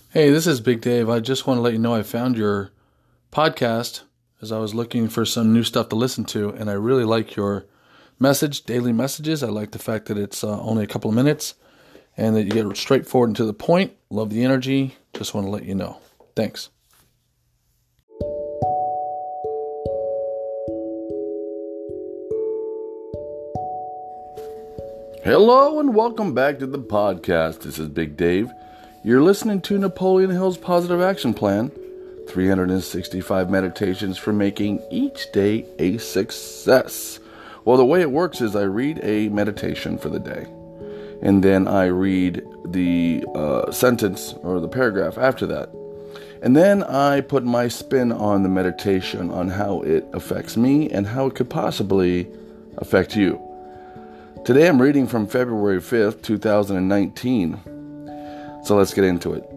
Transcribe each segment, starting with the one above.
Hey, this is Big Dave. I just want to let you know I found your podcast as I was looking for some new stuff to listen to, and I really like your daily messages. I like the fact that it's only a couple of minutes and that you get straightforward and to the point. Love the energy. Just want to let you know. Thanks. Hello and welcome back to the podcast. This is Big Dave. You're listening to Napoleon Hill's Positive Action Plan, 365 meditations for making each day a success. Well, the way it works is I read a meditation for the day, and then I read the sentence or the paragraph after that. And then I put my spin on the meditation on how it affects me and how it could possibly affect you. Today I'm reading from February 5th, 2019. So let's get into it.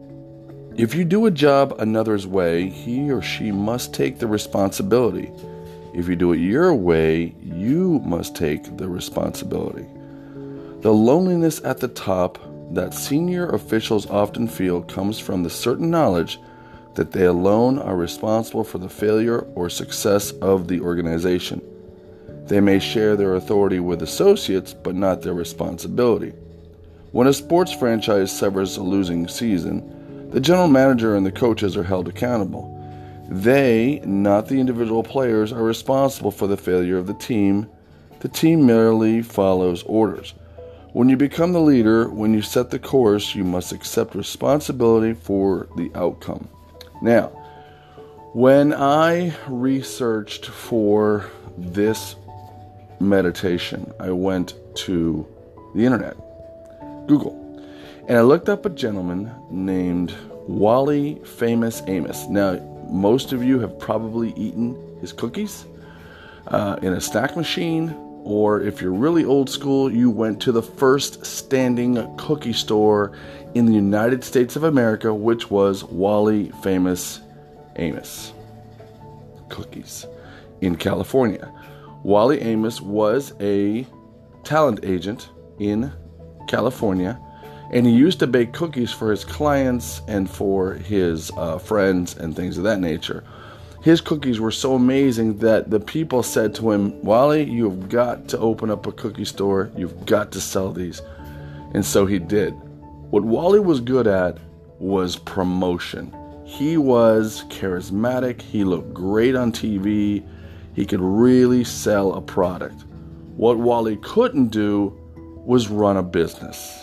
If you do a job another's way, he or she must take the responsibility. If you do it your way, you must take the responsibility. The loneliness at the top that senior officials often feel comes from the certain knowledge that they alone are responsible for the failure or success of the organization. They may share their authority with associates, but not their responsibility. When a sports franchise severs a losing season, the general manager and the coaches are held accountable. They, not the individual players, are responsible for the failure of the team. The team merely follows orders. When you become the leader, when you set the course, you must accept responsibility for the outcome. Now, when I researched for this meditation, I went to the internet, Google, and I looked up a gentleman named Wally Famous Amos. Now, most of you have probably eaten his cookies in a snack machine, or if you're really old school, you went to the first standing cookie store in the United States of America, which was Wally Famous Amos Cookies in California. Wally Amos was a talent agent in California, and he used to bake cookies for his clients and for his friends and things of that nature. His cookies were so amazing that the people said to him, "Wally, you've got to open up a cookie store. You've got to sell these." And so he did. What Wally was good at was promotion. He was charismatic. He looked great on TV. He could really sell a product. What Wally couldn't do was run a business.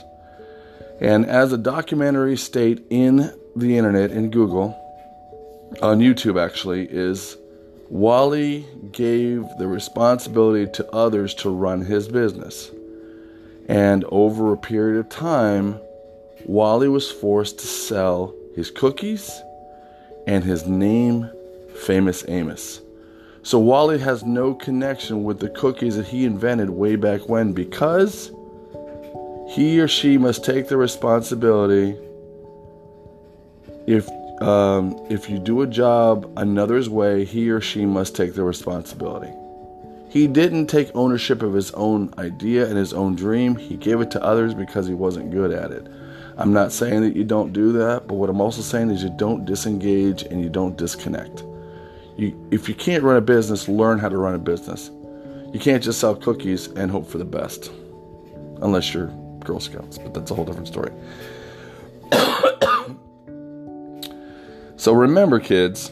And as a documentary state in the internet, in Google, on YouTube actually, is Wally gave the responsibility to others to run his business. And over a period of time, Wally was forced to sell his cookies and his name, Famous Amos. So Wally has no connection with the cookies that he invented way back when, because he or she must take the responsibility. If you do a job another's way, he or she must take the responsibility. He didn't take ownership of his own idea and his own dream. He gave it to others because he wasn't good at it. I'm not saying that you don't do that, but what I'm also saying is you don't disengage and you don't disconnect. If you can't run a business, learn how to run a business. You can't just sell cookies and hope for the best. Unless you're Girl Scouts, but that's a whole different story. So remember, kids,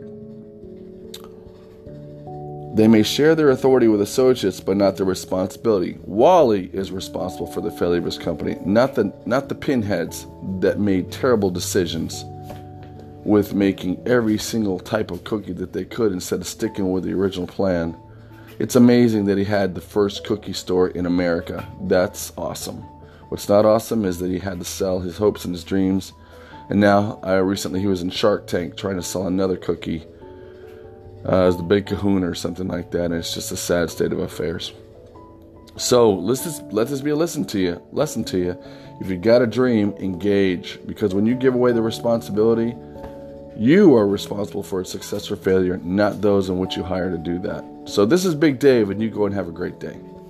they may share their authority with associates, but not their responsibility. Wally is responsible for the failure of his company, not the pinheads that made terrible decisions with making every single type of cookie that they could instead of sticking with the original plan. It's amazing that he had the first cookie store in America. That's awesome. What's not awesome is that he had to sell his hopes and his dreams. And now, recently he was in Shark Tank trying to sell another cookie as the Big Kahuna or something like that. And it's just a sad state of affairs. So let this be a lesson to you. If you got a dream, engage. Because when you give away the responsibility, you are responsible for its success or failure, not those in which you hire to do that. So this is Big Dave, and you go and have a great day.